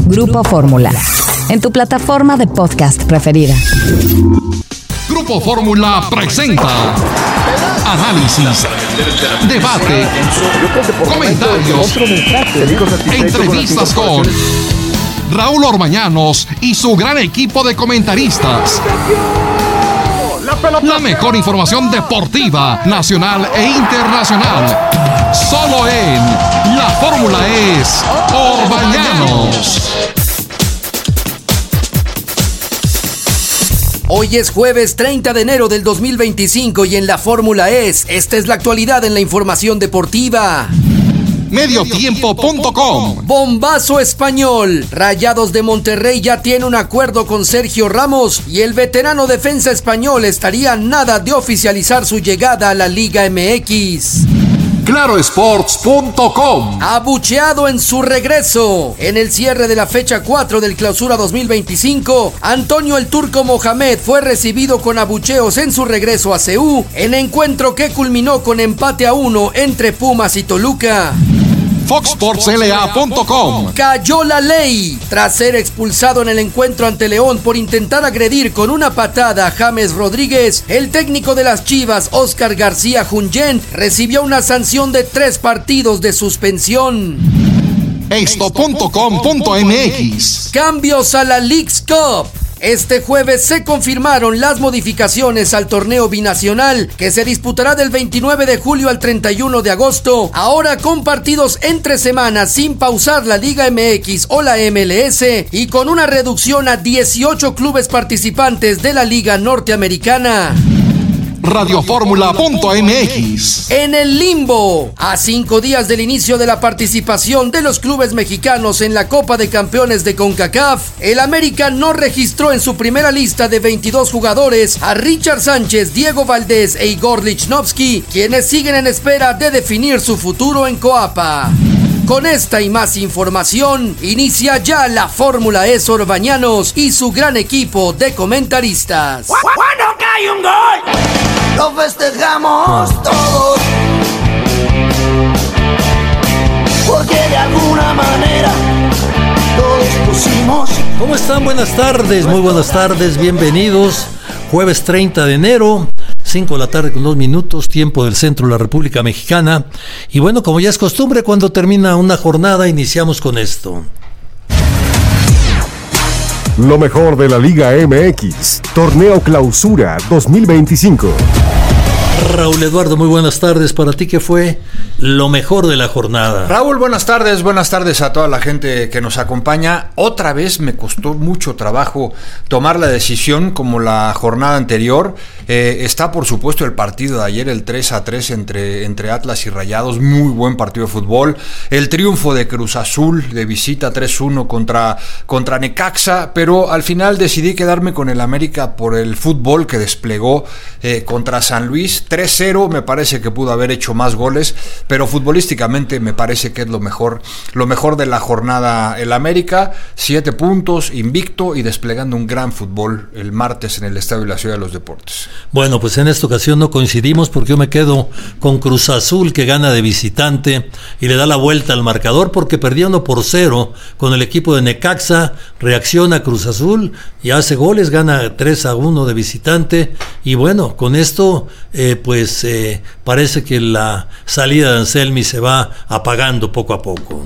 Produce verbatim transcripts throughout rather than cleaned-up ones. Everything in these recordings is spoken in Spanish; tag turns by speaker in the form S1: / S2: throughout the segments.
S1: Grupo Fórmula, en tu plataforma de podcast preferida.
S2: Grupo Fórmula presenta análisis, debate, comentarios, entrevistas con Raúl Orbañanos y su gran equipo de comentaristas. La mejor información deportiva, nacional e internacional. Solo en La Fórmula es Orbañanos.
S3: Hoy es jueves treinta de enero del dos mil veinticinco y en La Fórmula es, esta es la actualidad en la información deportiva.
S2: Mediotiempo punto com.
S3: Bombazo español. Rayados de Monterrey ya tiene un acuerdo con Sergio Ramos y el veterano defensa español estaría a nada de oficializar su llegada a la Liga M X.
S2: Claro Sports punto com.
S3: Abucheado en su regreso. En el cierre de la fecha cuatro del Clausura dos mil veinticinco, Antonio el Turco Mohamed fue recibido con abucheos en su regreso a C U, en encuentro que culminó con empate a uno entre Pumas y Toluca.
S2: Fox Sports L A punto com.
S3: Cayó la ley. Tras ser expulsado en el encuentro ante León por intentar agredir con una patada a James Rodríguez, el técnico de las Chivas, Oscar García Junyent, recibió una sanción de tres partidos de suspensión.
S2: Esto punto com punto m x.
S3: Cambios a la Leagues Cup. Este jueves se confirmaron las modificaciones al torneo binacional que se disputará del veintinueve de julio al treinta y uno de agosto, ahora con partidos entre semanas sin pausar la Liga M X o la M L S y con una reducción a dieciocho clubes participantes de la Liga Norteamericana.
S2: Radioformula punto m x.
S3: En el limbo, a cinco días del inicio de la participación de los clubes mexicanos en la Copa de Campeones de CONCACAF, el América no registró en su primera lista de veintidós jugadores a Richard Sánchez, Diego Valdés e Igor Lichnowsky, quienes siguen en espera de definir su futuro en Coapa. Con esta y más información, inicia ya La Fórmula es Orbañanos y su gran equipo de comentaristas.
S4: ¡Cuándo cae un gol! ¡Lo festejamos todos! Porque de alguna manera todos pusimos...
S5: ¿Cómo están? Buenas tardes, muy buenas tardes, bienvenidos. Jueves treinta de enero, cinco de la tarde con dos minutos, tiempo del centro de la República Mexicana. Y bueno, como ya es costumbre, cuando termina una jornada, iniciamos con esto.
S6: Lo mejor de la Liga M X, Torneo Clausura dos mil veinticinco.
S5: Raúl Eduardo, muy buenas tardes. Para ti, ¿qué fue lo mejor de la jornada?
S7: Raúl, buenas tardes, buenas tardes a toda la gente que nos acompaña. Otra vez me costó mucho trabajo tomar la decisión como la jornada anterior. Eh, está por supuesto el partido de ayer, el tres a tres entre, entre Atlas y Rayados, muy buen partido de fútbol. El triunfo de Cruz Azul de visita tres uno contra, contra Necaxa, pero al final decidí quedarme con el América por el fútbol que desplegó eh, contra San Luis. tres cero, me parece que pudo haber hecho más goles, pero futbolísticamente me parece que es lo mejor, lo mejor de la jornada el América, siete puntos, invicto y desplegando un gran fútbol el martes en el Estadio de la Ciudad de los Deportes.
S5: Bueno, pues en esta ocasión no coincidimos porque yo me quedo con Cruz Azul, que gana de visitante y le da la vuelta al marcador porque perdía uno por cero con el equipo de Necaxa. Reacciona Cruz Azul y hace goles, gana tres a uno de visitante y bueno, con esto eh, pues eh, parece que la salida de Anselmi se va apagando poco a poco.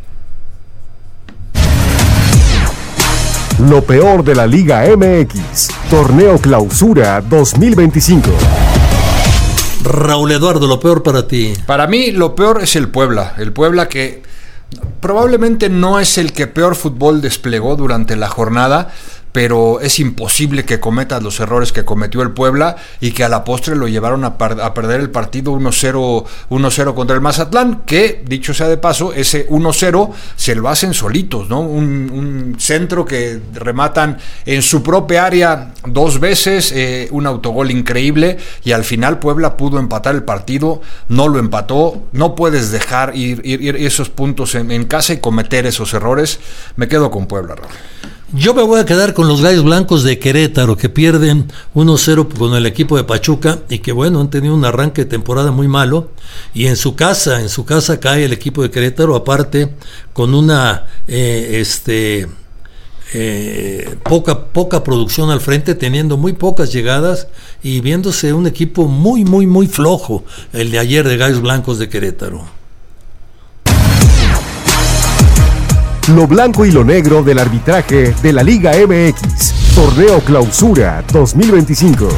S6: Lo peor de la Liga M X, Torneo Clausura dos mil veinticinco.
S5: Raúl Eduardo, lo peor para ti.
S7: Para mí lo peor es el Puebla, el Puebla que probablemente no es el que peor fútbol desplegó durante la jornada, pero es imposible que cometa los errores que cometió el Puebla y que a la postre lo llevaron a, par- a perder el partido uno cero contra el Mazatlán, que, dicho sea de paso, ese uno cero se lo hacen solitos, ¿no? Un, un centro que rematan en su propia área dos veces, eh, un autogol increíble, y al final Puebla pudo empatar el partido, no lo empató. No puedes dejar ir, ir, ir esos puntos en, en casa y cometer esos errores. Me quedo con Puebla, Raúl.
S5: Yo me voy a quedar con los Gallos Blancos de Querétaro, que pierden uno cero con el equipo de Pachuca y que, bueno, han tenido un arranque de temporada muy malo. Y en su casa, en su casa cae el equipo de Querétaro, aparte con una eh, este eh, poca, poca producción al frente, teniendo muy pocas llegadas y viéndose un equipo muy, muy, muy flojo, el de ayer de Gallos Blancos de Querétaro.
S6: Lo blanco y lo negro del arbitraje de la Liga M X. Torneo Clausura dos mil veinticinco.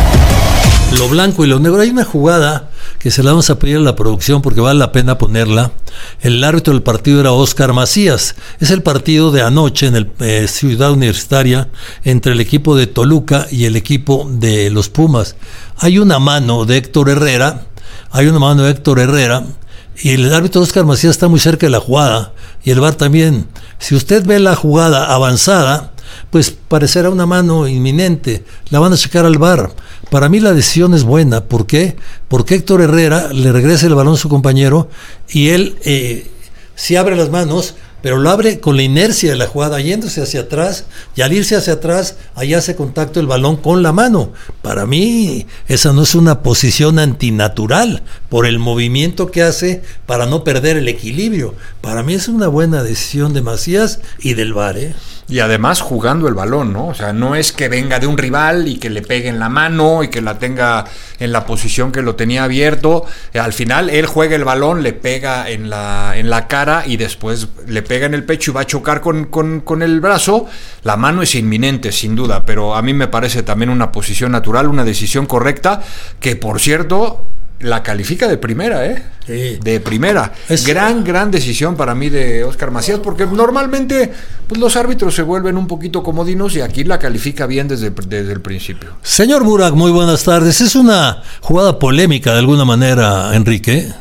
S5: Lo blanco y lo negro. Hay una jugada que se la vamos a pedir a la producción porque vale la pena ponerla. El árbitro del partido era Óscar Macías. Es el partido de anoche en el eh, Ciudad Universitaria entre el equipo de Toluca y el equipo de los Pumas. Hay una mano de Héctor Herrera. Hay una mano de Héctor Herrera. Y el árbitro Óscar Macías está muy cerca de la jugada, y el V A R también. Si usted ve la jugada avanzada, pues parecerá una mano inminente, la van a checar al V A R. Para mí la decisión es buena. ¿Por qué? Porque Héctor Herrera le regresa el balón a su compañero, y él eh, sí abre las manos, pero lo abre con la inercia de la jugada, yéndose hacia atrás, y al irse hacia atrás, ahí hace contacto el balón con la mano. Para mí, esa no es una posición antinatural, por el movimiento que hace para no perder el equilibrio. Para mí es una buena decisión de Macías y del V A R, ¿eh?
S7: Y además jugando el balón, ¿no? O sea, no es que venga de un rival y que le pegue en la mano y que la tenga en la posición que lo tenía abierto. Al final, él juega el balón, le pega en la, en la cara y después le pega en el pecho y va a chocar con, con, con el brazo. La mano es inminente, sin duda, pero a mí me parece también una posición natural, una decisión correcta, que por cierto la califica de primera, ¿eh? Sí. De primera. Es gran, gran decisión para mí de Óscar Macías, porque normalmente pues, los árbitros se vuelven un poquito comodinos y aquí la califica bien desde, desde el principio.
S5: Señor Burak, muy buenas tardes. Es una jugada polémica de alguna manera, Enrique.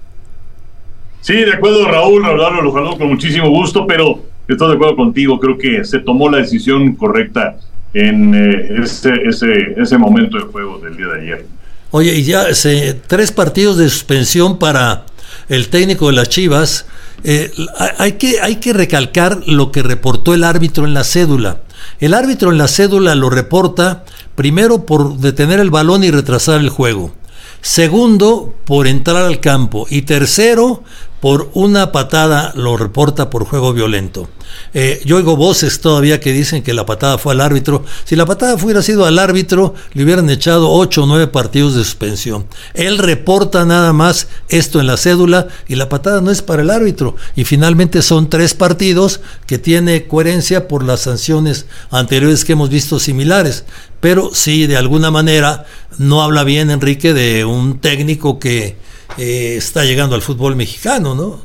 S8: Sí, de acuerdo, Raúl, Raúl lo saludo con muchísimo gusto, pero estoy de acuerdo contigo. Creo que se tomó la decisión correcta en eh, ese, ese, ese momento de juego del día de ayer.
S5: Oye, y ya se, tres partidos de suspensión para el técnico de las Chivas. Eh, hay que, hay que recalcar lo que reportó el árbitro en la cédula. El árbitro en la cédula lo reporta primero por detener el balón y retrasar el juego. Segundo, por entrar al campo. Y tercero, por una patada, lo reporta por juego violento. Eh, yo oigo voces todavía que dicen que la patada fue al árbitro. Si la patada hubiera sido al árbitro, le hubieran echado ocho o nueve partidos de suspensión. Él reporta nada más esto en la cédula y la patada no es para el árbitro. Y finalmente son tres partidos que tiene coherencia por las sanciones anteriores que hemos visto similares. Pero sí, de alguna manera, no habla bien, Enrique, de un técnico que eh, está llegando al fútbol mexicano, ¿no?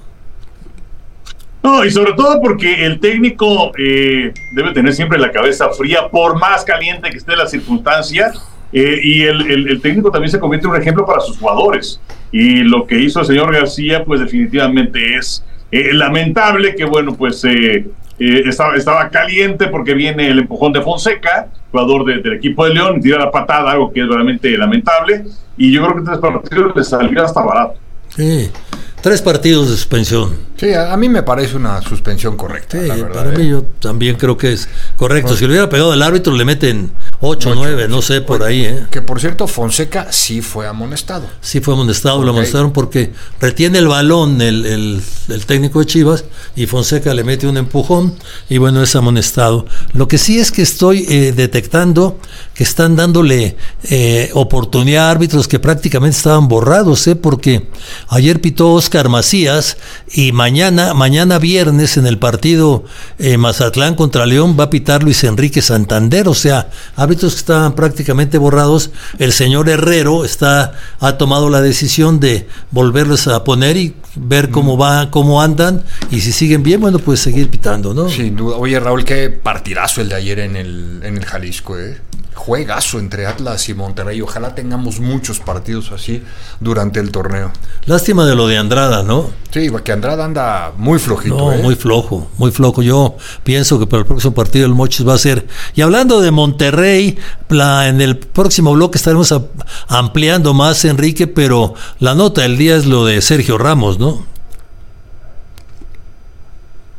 S8: No, y sobre todo porque el técnico eh, debe tener siempre la cabeza fría, por más caliente que esté la circunstancia, eh, y el, el, el técnico también se convierte en un ejemplo para sus jugadores. Y lo que hizo el señor García, pues definitivamente es eh, lamentable, que bueno, pues eh, eh, estaba, estaba caliente porque viene el empujón de Fonseca, jugador de, del equipo de León, y tira la patada, algo que es realmente lamentable, y yo creo que tres partidos le salió hasta barato.
S5: Sí. Tres partidos de suspensión.
S7: Sí, a, a mí me parece una suspensión correcta.
S5: Sí,
S7: la verdad,
S5: para
S7: eh.
S5: mí yo también creo que es correcto. Bueno, si le hubiera pegado al árbitro le meten ocho, nueve, no sé, por ahí. ¿eh?
S7: Que por cierto, Fonseca sí fue amonestado.
S5: Sí fue amonestado, okay. Lo amonestaron porque retiene el balón el, el, el técnico de Chivas y Fonseca le mete un empujón y bueno, es amonestado. Lo que sí es que estoy eh, detectando que están dándole eh, oportunidad a árbitros que prácticamente estaban borrados, ¿eh? Porque ayer pitó Óscar Macías y mañana, mañana viernes en el partido eh, Mazatlán contra León va a pitar Luis Enrique Santander, o sea, árbitros que estaban prácticamente borrados. El señor Herrero está, ha tomado la decisión de volverlos a poner y ver cómo va, cómo andan, y si siguen bien, bueno, pues seguir pitando, ¿no?
S7: Sin duda. Oye, Raúl, qué partidazo el de ayer en el, en el Jalisco, ¿eh? Juegazo entre Atlas y Monterrey. Ojalá tengamos muchos partidos así durante el torneo.
S5: Lástima de lo de Andrada, ¿no?
S7: Sí, porque Andrada anda muy flojito.
S5: No,
S7: ¿eh?
S5: muy flojo, muy flojo. Yo pienso que para el próximo partido el Mochis va a ser. Y hablando de Monterrey, la, en el próximo bloque estaremos a, ampliando más, Enrique, pero la nota del día es lo de Sergio Ramos, ¿no?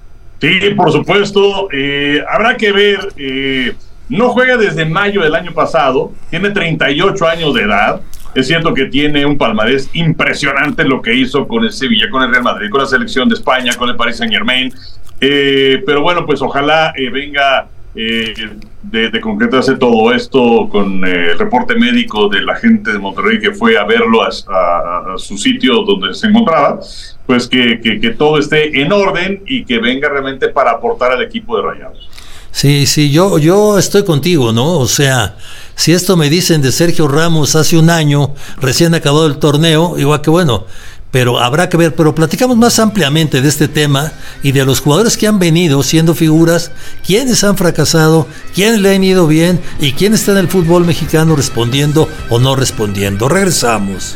S8: Sí, por supuesto. Eh, habrá que ver. Eh, no juega desde mayo del año pasado. Tiene treinta y ocho años de edad. Es cierto que tiene un palmarés impresionante lo que hizo con el Sevilla, con el Real Madrid, con la selección de España, con el Paris Saint-Germain. Eh, pero bueno, pues ojalá eh, venga eh, de, de concretarse todo esto con eh, el reporte médico de la gente de Monterrey que fue a verlo a, a, a su sitio donde se encontraba, pues que, que, que todo esté en orden y que venga realmente para aportar al equipo de Rayados.
S5: Sí, sí, yo, yo estoy contigo, ¿no? O sea, si esto me dicen de Sergio Ramos hace un año, recién acabado el torneo, igual que bueno, pero habrá que ver, pero platicamos más ampliamente de este tema y de los jugadores que han venido siendo figuras, quiénes han fracasado, quiénes le han ido bien y quién está en el fútbol mexicano respondiendo o no respondiendo. Regresamos.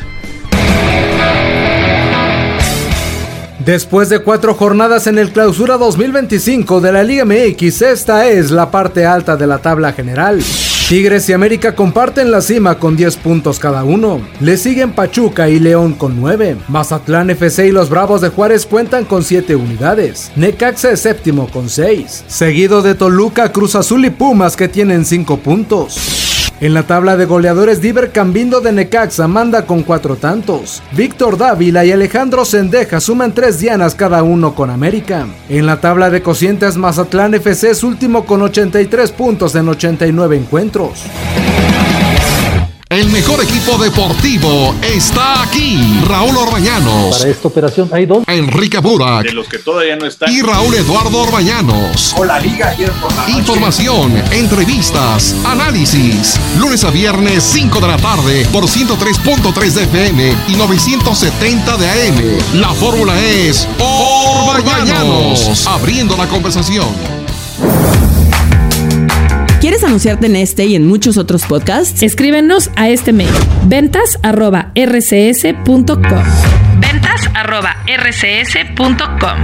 S3: Después de cuatro jornadas en el Clausura dos mil veinticinco de la Liga M X, esta es la parte alta de la tabla general. Tigres y América comparten la cima con diez puntos cada uno. Le siguen Pachuca y León con nueve. Mazatlán F C y los Bravos de Juárez cuentan con siete unidades. Necaxa es séptimo con seis. Seguido de Toluca, Cruz Azul y Pumas que tienen cinco puntos. En la tabla de goleadores, Diver Cambindo de Necaxa manda con cuatro tantos. Víctor Dávila y Alejandro Sendeja suman tres dianas cada uno con América. En la tabla de cocientes, Mazatlán F C es último con ochenta y tres puntos en ochenta y nueve encuentros.
S2: El mejor equipo deportivo está aquí. Raúl Orbañanos.
S5: Para esta operación hay dos.
S2: Enrique Burak.
S8: De los que todavía no están.
S2: Y Raúl Eduardo Orbañanos.
S4: Con la liga ayer por la noche.
S2: Información, entrevistas, análisis. Lunes a viernes, cinco de la tarde, por ciento tres punto tres de F M y novecientos setenta de A M. La fórmula es Orbañanos. Abriendo la conversación.
S1: ¿Quieres anunciarte en este y en muchos otros podcasts?
S9: Escríbenos a este mail: ventas arroba r c s punto com. ventas arroba r c s punto com.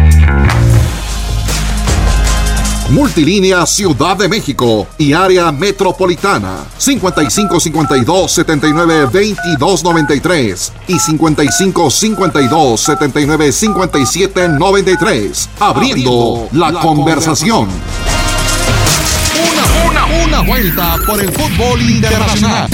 S2: Multilínea Ciudad de México y área metropolitana cincuenta y cinco cincuenta y dos setenta y nueve veintidós noventa y tres y cincuenta y cinco cincuenta y dos setenta y nueve cincuenta y siete noventa y tres. Abriendo la conversación. Una, una, una vuelta por el fútbol internacional.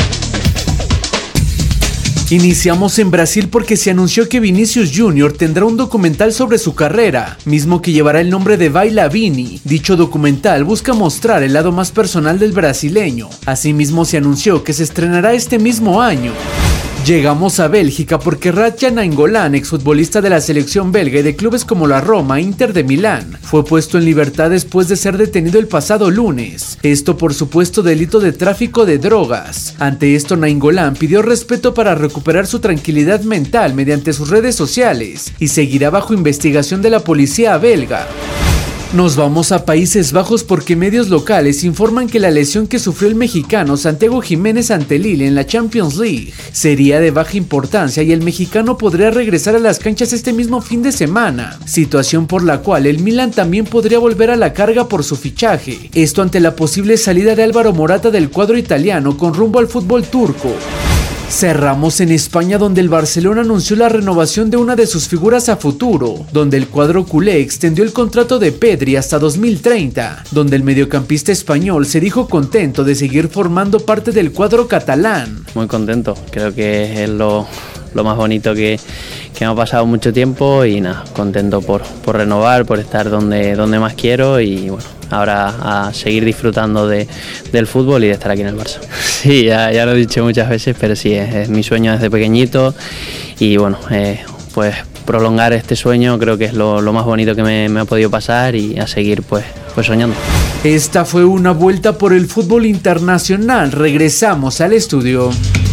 S3: Iniciamos en Brasil porque se anunció que Vinicius Junior tendrá un documental sobre su carrera, mismo que llevará el nombre de Vai La Vini. Dicho documental busca mostrar el lado más personal del brasileño. Asimismo se anunció que se estrenará este mismo año. Llegamos a Bélgica porque Radja Nainggolan, exfutbolista de la selección belga y de clubes como la Roma, Inter de Milán, fue puesto en libertad después de ser detenido el pasado lunes. Esto por supuesto delito de tráfico de drogas. Ante esto, Nainggolan pidió respeto para recuperar su tranquilidad mental mediante sus redes sociales y seguirá bajo investigación de la policía belga. Nos vamos a Países Bajos porque medios locales informan que la lesión que sufrió el mexicano Santiago Jiménez ante Lille en la Champions League sería de baja importancia y el mexicano podría regresar a las canchas este mismo fin de semana, situación por la cual el Milan también podría volver a la carga por su fichaje, esto ante la posible salida de Álvaro Morata del cuadro italiano con rumbo al fútbol turco. Cerramos en España donde el Barcelona anunció la renovación de una de sus figuras a futuro, donde el cuadro culé extendió el contrato de Pedri hasta dos mil treinta, donde el mediocampista español se dijo contento de seguir formando parte del cuadro catalán.
S10: Muy contento, creo que es lo, lo más bonito que, que me ha pasado mucho tiempo y nada, contento por, por renovar, por estar donde, donde más quiero y bueno, ahora a seguir disfrutando de, del fútbol y de estar aquí en el Barça. Sí, ya, ya lo he dicho muchas veces, pero sí, es, es mi sueño desde pequeñito y bueno, eh, pues prolongar este sueño creo que es lo, lo más bonito que me, me ha podido pasar y a seguir pues, pues soñando.
S3: Esta fue una vuelta por el fútbol internacional, regresamos al estudio.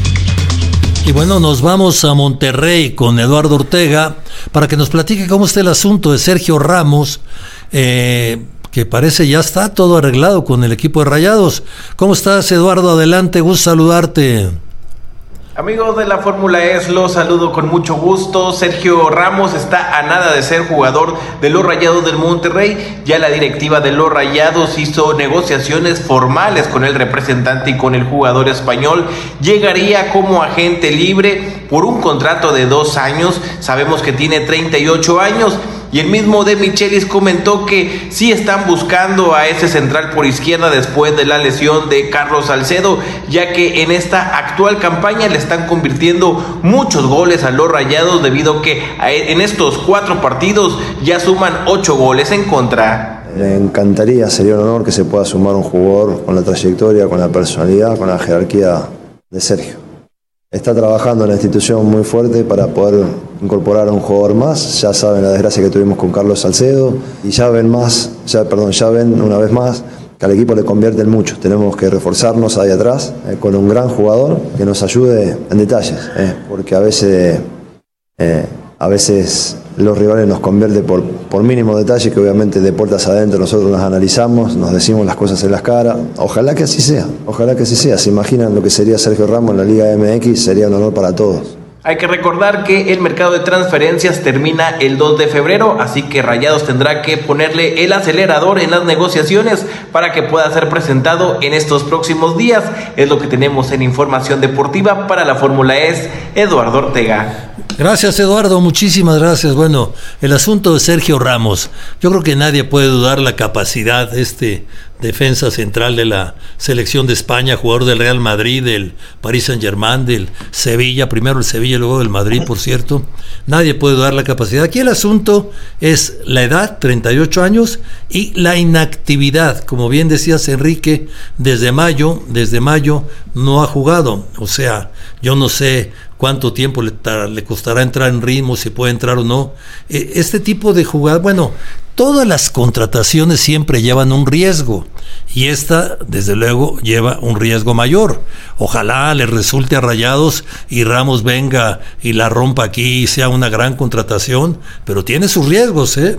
S5: Y bueno, nos vamos a Monterrey con Eduardo Ortega para que nos platique cómo está el asunto de Sergio Ramos, eh, que parece ya está todo arreglado con el equipo de Rayados. ¿Cómo estás, Eduardo? Adelante, gusto saludarte.
S11: Amigos de la Fórmula E, los saludo con mucho gusto. Sergio Ramos está a nada de ser jugador de los Rayados del Monterrey. Ya la directiva de los Rayados hizo negociaciones formales con el representante y con el jugador español. Llegaría como agente libre por un contrato de dos años. Sabemos que tiene treinta y ocho años. Y el mismo De Michelis comentó que sí están buscando a ese central por izquierda después de la lesión de Carlos Salcedo, ya que en esta actual campaña le están convirtiendo muchos goles a los Rayados, debido a que en estos cuatro partidos ya suman ocho goles en contra.
S12: Me encantaría, sería un honor que se pueda sumar un jugador con la trayectoria, con la personalidad, con la jerarquía de Sergio. Está trabajando en la institución muy fuerte para poder incorporar a un jugador más. Ya saben la desgracia que tuvimos con Carlos Salcedo y ya ven más, ya, perdón, ya ven una vez más que al equipo le convierte en mucho. Tenemos que reforzarnos ahí atrás eh, con un gran jugador que nos ayude en detalles, eh, porque a veces, eh, a veces los rivales nos convierten por, por mínimos detalles que obviamente de puertas adentro nosotros nos analizamos, nos decimos las cosas en las caras. Ojalá que así sea, ojalá que así sea. ¿Se imaginan lo que sería Sergio Ramos en la Liga M X? Sería un honor para todos.
S11: Hay que recordar que el mercado de transferencias termina el dos de febrero, así que Rayados tendrá que ponerle el acelerador en las negociaciones para que pueda ser presentado en estos próximos días. Es lo que tenemos en Información Deportiva. Para la Fórmula E, Eduardo Ortega.
S5: Gracias, Eduardo, muchísimas gracias. Bueno, el asunto de Sergio Ramos, yo creo que nadie puede dudar la capacidad de este defensa central de la selección de España, jugador del Real Madrid, del Paris Saint-Germain, del Sevilla, primero el Sevilla y luego del Madrid, por cierto. Nadie puede dudar la capacidad. Aquí el asunto es la edad, treinta y ocho años, y la inactividad. Como bien decías, Enrique, desde mayo, desde mayo no ha jugado. O sea, yo no sé cuánto tiempo le, le costará entrar en ritmo, si puede entrar o no. Eh, este tipo de jugadas, bueno, todas las contrataciones siempre llevan un riesgo, y esta, desde luego, lleva un riesgo mayor. Ojalá le resulte a Rayados y Ramos venga y la rompa aquí y sea una gran contratación, pero tiene sus riesgos, ¿eh?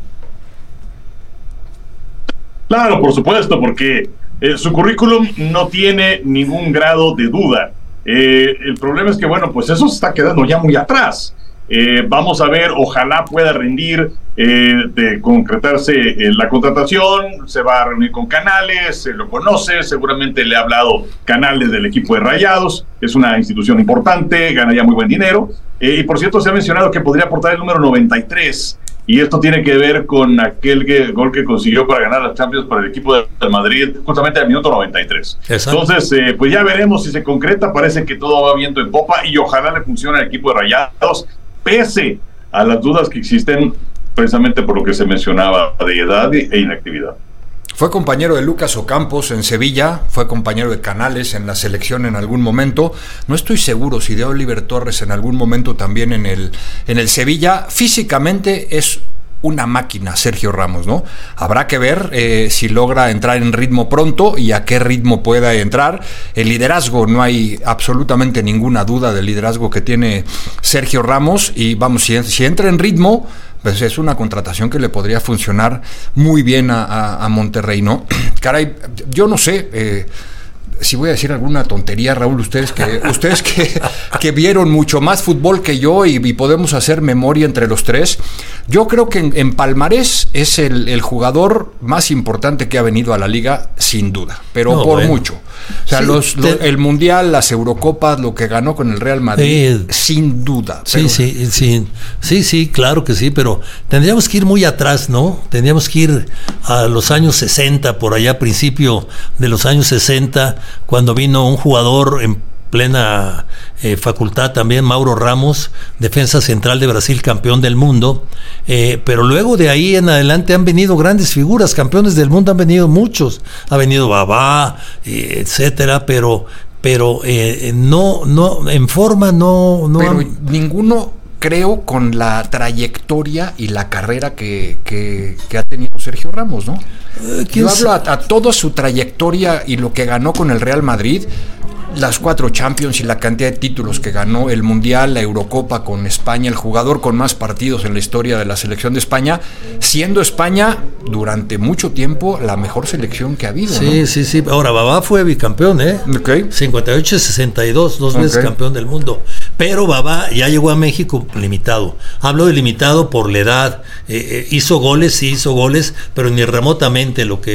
S8: Claro, por supuesto, porque eh, su currículum no tiene ningún grado de duda. Eh, el problema es que, bueno, pues eso se está quedando ya muy atrás. Eh, vamos a ver, ojalá pueda rendir, eh, de concretarse eh, la contratación. Se va a reunir con Canales, se lo conoce, seguramente le ha hablado Canales del equipo de Rayados. Es una institución importante, gana ya muy buen dinero. Eh, y por cierto, se ha mencionado que podría aportar el número noventa y tres. Y esto tiene que ver con aquel que, gol que consiguió para ganar las Champions para el equipo de Madrid, justamente al minuto noventa y tres. Exacto. Entonces, eh, pues ya veremos si se concreta. Parece que todo va viento en popa y ojalá le funcione al equipo de Rayados, pese a las dudas que existen precisamente por lo que se mencionaba de edad e inactividad.
S7: Fue compañero de Lucas Ocampos en Sevilla, fue compañero de Canales en la selección en algún momento. No estoy seguro si de Oliver Torres en algún momento también en el, en el Sevilla. Físicamente es una máquina Sergio Ramos, ¿no? Habrá que ver eh, si logra entrar en ritmo pronto y a qué ritmo pueda entrar. El liderazgo, no hay absolutamente ninguna duda del liderazgo que tiene Sergio Ramos, y vamos, si, si entra en ritmo, pues es una contratación que le podría funcionar muy bien a, a, a Monterrey, ¿no? Caray, yo no sé, eh, si voy a decir alguna tontería, Raúl, ustedes que ustedes que, que vieron mucho más fútbol que yo y, y podemos hacer memoria entre los tres, yo creo que en, en palmarés es el, el jugador más importante que ha venido a la liga, sin duda, pero no, por bueno. mucho. O sea, sí, los, te... los, el Mundial, las Eurocopas, lo que ganó con el Real Madrid, sí, sin duda.
S5: Pero... Sí, sí, sí, sí, sí, claro que sí, pero tendríamos que ir muy atrás, ¿no? Tendríamos que ir a los años sesenta, por allá, principio de los años sesenta, cuando vino un jugador en plena eh, facultad también, Mauro Ramos, defensa central de Brasil, campeón del mundo, eh, pero luego de ahí en adelante han venido grandes figuras, campeones del mundo han venido muchos, ha venido Babá, eh, etcétera, pero pero eh, no no en forma no no
S7: pero
S5: han...
S7: ninguno, creo, con la trayectoria y la carrera que, que, que ha tenido Sergio Ramos, ¿no? Yo hablo a, a toda su trayectoria y lo que ganó con el Real Madrid, las cuatro Champions y la cantidad de títulos que ganó, el Mundial, la Eurocopa con España, el jugador con más partidos en la historia de la selección de España, siendo España durante mucho tiempo la mejor selección que ha habido,
S5: sí, ¿no? Sí, sí, ahora Babá fue bicampeón, ¿eh?
S7: Okay.
S5: cincuenta y ocho y sesenta y dos, dos veces okay. campeón del mundo, pero Babá ya llegó a México limitado. Hablo de limitado por la edad, eh, eh, hizo goles, sí hizo goles, pero ni remotamente lo que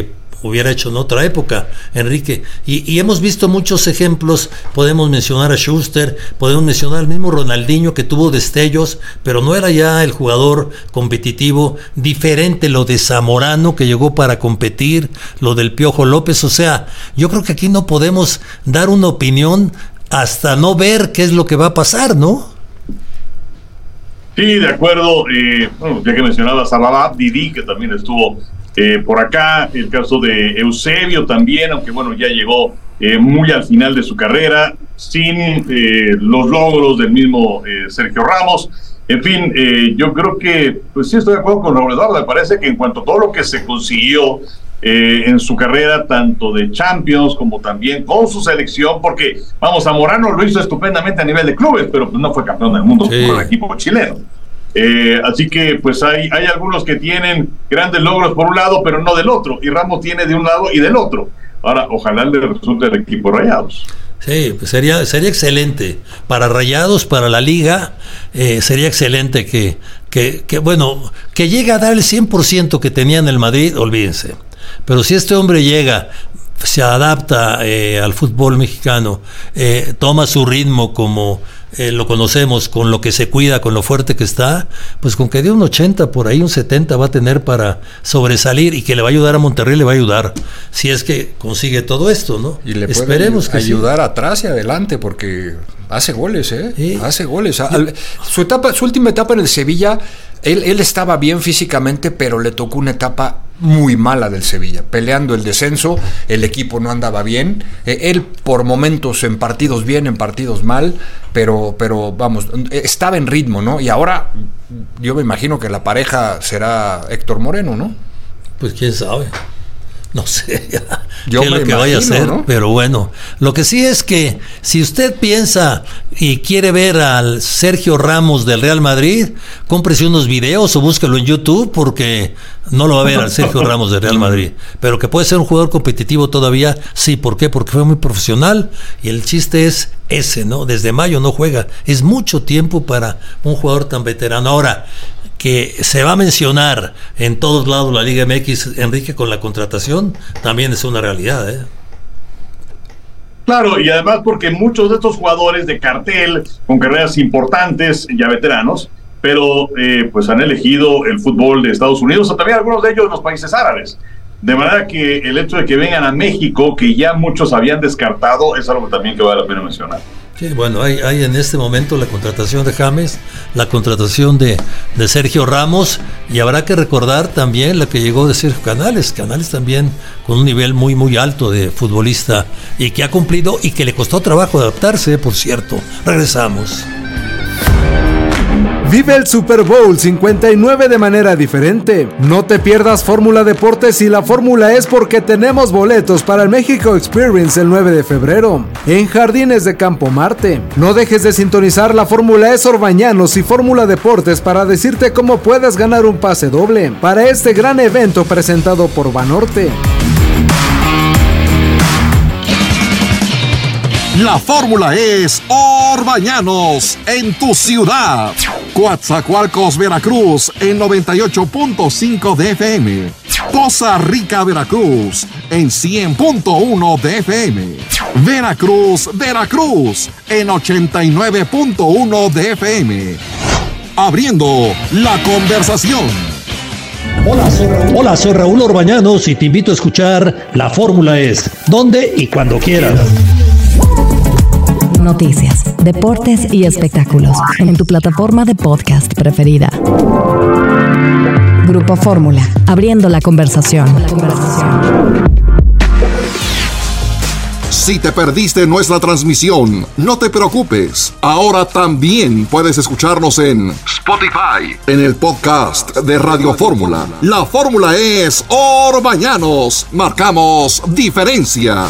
S5: hubiera hecho en otra época, Enrique. Y, y hemos visto muchos ejemplos, podemos mencionar a Schuster, podemos mencionar al mismo Ronaldinho que tuvo destellos, pero no era ya el jugador competitivo, diferente lo de Zamorano que llegó para competir, lo del Piojo López, o sea, yo creo que aquí no podemos dar una opinión hasta no ver qué es lo que va a pasar, ¿no?
S8: Sí, de acuerdo, eh, bueno, ya que mencionabas a Baba Didi, que también estuvo eh, por acá, el caso de Eusebio también, aunque bueno, ya llegó eh, muy al final de su carrera, sin eh, los logros del mismo eh, Sergio Ramos. En fin, eh, yo creo que, pues sí estoy de acuerdo con Raúl Eduardo, me parece que en cuanto a todo lo que se consiguió eh, en su carrera, tanto de Champions como también con su selección, porque, vamos, Zamorano lo hizo estupendamente a nivel de clubes, pero pues no fue campeón del mundo sí. con el equipo chileno. Eh, así que pues hay, hay algunos que tienen grandes logros por un lado, pero no del otro, y Ramos tiene de un lado y del otro. Ahora, ojalá le resulte el equipo Rayados.
S5: Sí, pues sería, sería excelente para Rayados, para la Liga, eh, sería excelente que, que, que, bueno, que llegue a dar el cien por ciento que tenía en el Madrid, olvídense. Pero si este hombre llega, se adapta eh, al fútbol mexicano, eh, toma su ritmo como eh, lo conocemos, con lo que se cuida, con lo fuerte que está, pues con que dé un ochenta por ahí, un setenta va a tener para sobresalir, y que le va a ayudar a Monterrey, le va a ayudar, si es que consigue todo esto, ¿no?
S7: Y le
S5: Esperemos
S7: puede
S5: que
S7: ayudar
S5: sí.
S7: atrás y adelante, porque hace goles, ¿eh?
S5: Sí.
S7: Hace goles. Al, su etapa, su última etapa en el Sevilla, él, él estaba bien físicamente, pero le tocó una etapa muy mala del Sevilla, peleando el descenso, el equipo no andaba bien, eh, él por momentos en partidos bien, en partidos mal, pero, pero vamos, estaba en ritmo, ¿no? Y ahora yo me imagino que la pareja será Héctor Moreno, ¿no?
S5: Pues quién sabe. No sé
S7: Yo
S5: qué es lo que
S7: imagino,
S5: vaya a hacer,
S7: ¿no?
S5: Pero bueno, lo que sí es que si usted piensa y quiere ver al Sergio Ramos del Real Madrid, cómprese unos videos o búsquelo en YouTube, porque no lo va a ver al Sergio Ramos del Real Madrid. Pero que puede ser un jugador competitivo todavía, sí. ¿Por qué? Porque fue muy profesional, y el chiste es ese, ¿no? Desde mayo no juega. Es mucho tiempo para un jugador tan veterano. Ahora, que se va a mencionar en todos lados la Liga M X, Enrique, con la contratación, también es una realidad, ¿eh?
S8: Claro, y además porque muchos de estos jugadores de cartel, con carreras importantes, ya veteranos, pero eh, pues han elegido el fútbol de Estados Unidos, o también algunos de ellos de los países árabes. De manera que el hecho de que vengan a México, que ya muchos habían descartado, es algo también que vale la pena mencionar.
S5: Sí, bueno, hay, hay en este momento la contratación de James, la contratación de, de Sergio Ramos, y habrá que recordar también la que llegó de Sergio Canales, Canales también con un nivel muy muy alto de futbolista, y que ha cumplido y que le costó trabajo adaptarse, por cierto. Regresamos.
S13: Vive el Super Bowl cincuenta y nueve de manera diferente. No te pierdas Fórmula Deportes, y la fórmula es porque tenemos boletos para el México Experience el nueve de febrero en Jardines de Campo Marte. No dejes de sintonizar la Fórmula E Orbañanos y Fórmula Deportes para decirte cómo puedes ganar un pase doble para este gran evento presentado por Banorte.
S2: La fórmula es Orbañanos en tu ciudad. Coatzacoalcos, Veracruz en noventa y ocho punto cinco de F M. Poza Rica, Veracruz en cien punto uno de F M. Veracruz, Veracruz en ochenta y nueve punto uno de F M. Abriendo la conversación.
S14: Hola soy, Raúl. Hola, soy Raúl Orbañanos y te invito a escuchar La Fórmula Es, donde y cuando quieras.
S1: Noticias, deportes y espectáculos en tu plataforma de podcast preferida. Grupo Fórmula, abriendo la conversación. La conversación.
S2: Si te perdiste nuestra transmisión, no te preocupes. Ahora también puedes escucharnos en Spotify, en el podcast de Radio Fórmula. La fórmula es Orbañanos. Marcamos diferencia.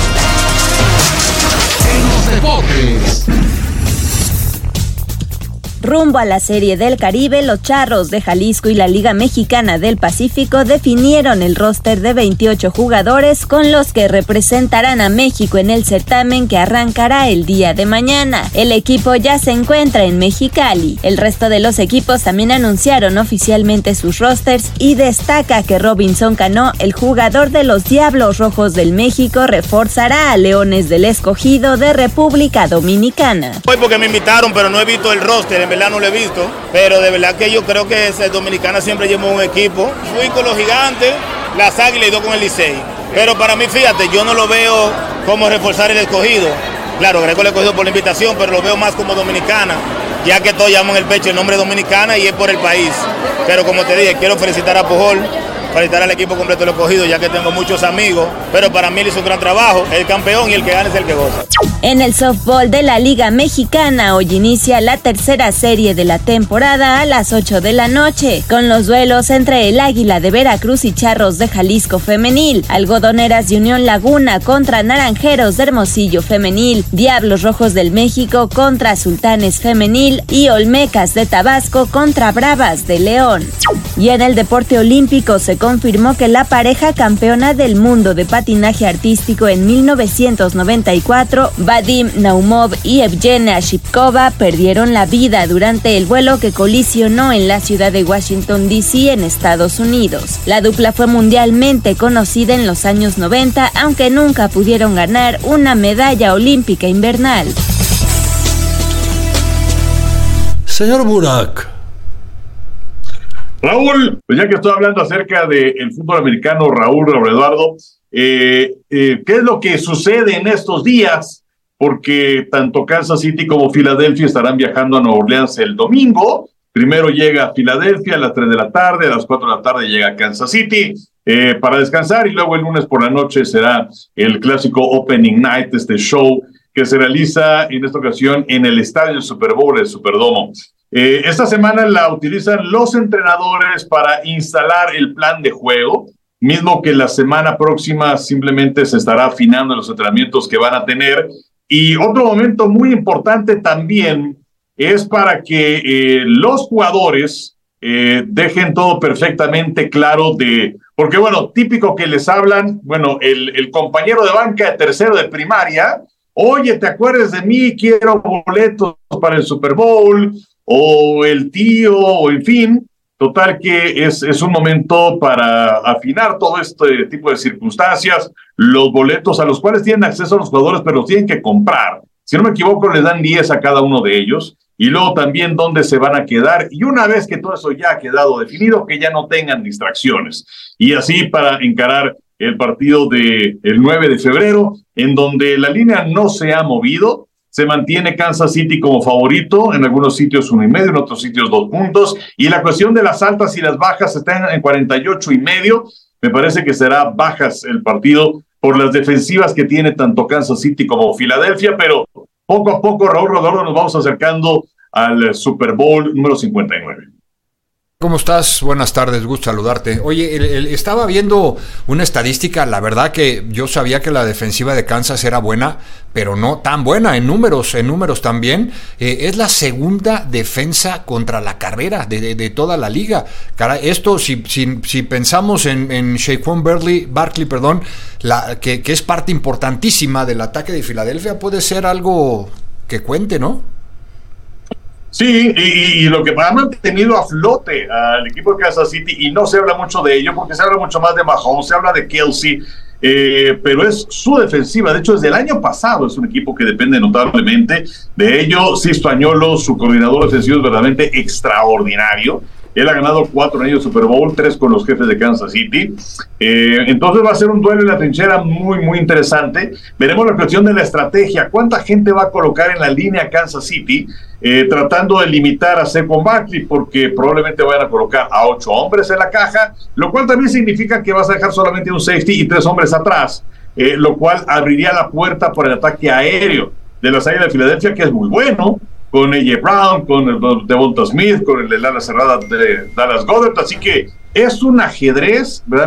S2: En los deportes.
S15: Rumbo a la Serie del Caribe, los Charros de Jalisco y la Liga Mexicana del Pacífico definieron el roster de veintiocho jugadores con los que representarán a México en el certamen que arrancará el día de mañana. El equipo ya se encuentra en Mexicali. El resto de los equipos también anunciaron oficialmente sus rosters y destaca que Robinson Cano, el jugador de los Diablos Rojos del México, reforzará a Leones del Escogido de República Dominicana.
S16: Hoy porque me invitaron, pero no he visto el roster, en verdad no lo he visto, pero de verdad que yo creo que ese Dominicana siempre llevó un equipo. Fui con los Gigantes, las Águilas y dos con el Licey. Pero para mí, fíjate, yo no lo veo como reforzar el Escogido. Claro, Greco le he cogido por la invitación, pero lo veo más como Dominicana, ya que todos llaman el pecho el nombre Dominicana y es por el país. Pero como te dije, quiero felicitar a Pujol, felicitar al equipo completo del Escogido, ya que tengo muchos amigos, pero para mí él hizo un gran trabajo, el campeón y el que gana es el que goza.
S15: En el softball de la Liga Mexicana, hoy inicia la tercera serie de la temporada a las ocho de la noche, con los duelos entre el Águila de Veracruz y Charros de Jalisco femenil, Algodoneras de Unión Laguna contra Naranjeros de Hermosillo femenil, Diablos Rojos del México contra Sultanes femenil y Olmecas de Tabasco contra Bravas de León. Y en el deporte olímpico se confirmó que la pareja campeona del mundo de patinaje artístico en mil novecientos noventa y cuatro, Vadim Naumov y Evgenia Shipkova, perdieron la vida durante el vuelo que colisionó en la ciudad de Washington, D C en Estados Unidos. La dupla fue mundialmente conocida en los años noventa, aunque nunca pudieron ganar una medalla olímpica invernal.
S5: Señor Burak.
S8: Raúl, pues ya que estoy hablando acerca del fútbol americano, Raúl, Raúl Eduardo, eh, eh, ¿qué es lo que sucede en estos días? Porque tanto Kansas City como Filadelfia estarán viajando a Nueva Orleans el domingo. Primero llega a Filadelfia a las tres de la tarde, a las cuatro de la tarde llega a Kansas City eh, para descansar, y luego el lunes por la noche será el clásico Opening Night, este show que se realiza en esta ocasión en el estadio del Super Bowl, el Superdome. Eh, esta semana la utilizan los entrenadores para instalar el plan de juego, mismo que la semana próxima simplemente se estará afinando en los entrenamientos que van a tener. Y otro momento muy importante también es para que eh, los jugadores eh, dejen todo perfectamente claro de, porque bueno, típico que les hablan, bueno, el, el compañero de banca de tercero de primaria, oye, ¿te acuerdas de mí? Quiero boletos para el Super Bowl, o el tío, o en fin, total que es, es un momento para afinar todo este tipo de circunstancias, los boletos a los cuales tienen acceso los jugadores, pero los tienen que comprar. Si no me equivoco, les dan diez a cada uno de ellos, y luego también dónde se van a quedar, y una vez que todo eso ya ha quedado definido, que ya no tengan distracciones. Y así para encarar el partido del nueve de febrero, en donde la línea no se ha movido, se mantiene Kansas City como favorito, en algunos sitios uno y medio, en otros sitios dos puntos, y la cuestión de las altas y las bajas están en cuarenta y ocho y medio, me parece que será bajas el partido por las defensivas que tiene tanto Kansas City como Filadelfia, pero poco a poco, Raúl Rodolfo, nos vamos acercando al Super Bowl número cincuenta y nueve.
S7: ¿Cómo estás? Buenas tardes, gusto saludarte. Oye, el, el, estaba viendo una estadística, la verdad que yo sabía que la defensiva de Kansas era buena, pero no tan buena en números, en números también. Eh, es la segunda defensa contra la carrera de, de, de toda la liga. Caray, esto, si, si, si pensamos en, en Saquon Barkley, Barkley, perdón, la, que, que es parte importantísima del ataque de Filadelfia, puede ser algo que cuente, ¿no?
S8: Sí, y, y lo que ha mantenido a flote al equipo de Kansas City, y no se habla mucho de ello, porque se habla mucho más de Mahomes, se habla de Kelsey, eh, pero es su defensiva. De hecho, desde el año pasado es un equipo que depende notablemente de ello. Sisto Añolo, su coordinador defensivo, es verdaderamente extraordinario. Él ha ganado cuatro en ellos Super Bowl, tres con los Jefes de Kansas City. Eh, entonces va a ser un duelo en la trinchera muy, muy interesante. Veremos la cuestión de la estrategia. ¿Cuánta gente va a colocar en la línea Kansas City? Eh, tratando de limitar a Saquon Barkley, porque probablemente vayan a colocar a ocho hombres en la caja, lo cual también significa que vas a dejar solamente un safety y tres hombres atrás, eh, lo cual abriría la puerta por el ataque aéreo de las Águilas de Filadelfia, que es muy bueno, con A J Brown, con Devonta Smith, con el ala cerrada de Dallas Goedert. Así que es un ajedrez realmente